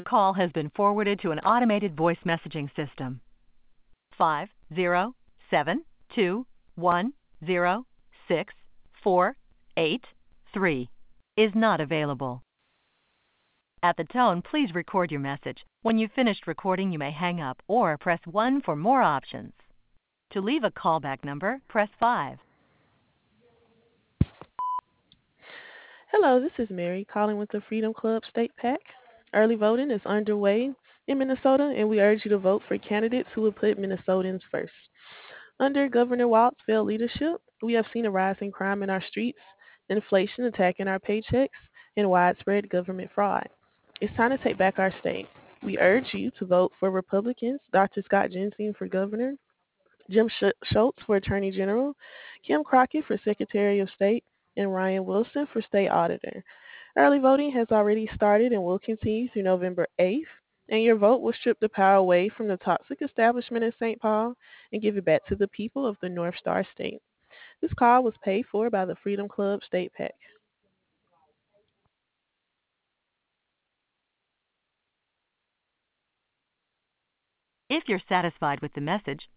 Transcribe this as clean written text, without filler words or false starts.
Call has been forwarded to an automated voice messaging system. 50721064883 is not available. At the tone, please record your message. When you've finished recording, you may hang up or press 1 for more options. To leave a callback number, press 5. Hello, this is Mary calling with the Freedom Club State PAC. Early voting is underway in Minnesota, and we urge you to vote for candidates who will put Minnesotans first. Under Governor Walt's failed leadership, we have seen a rise in crime in our streets, inflation attacking our paychecks, and widespread government fraud. It's time to take back our state. We urge you to vote for Republicans, Dr. Scott Jensen for governor, Jim Schultz for Attorney General, Kim Crockett for Secretary of State, and Ryan Wilson for State Auditor. Early voting has already started and will continue through November 8th, and your vote will strip the power away from the toxic establishment in St. Paul and give it back to the people of the North Star State. This call was paid for by the Freedom Club State PAC. If you're satisfied with the message,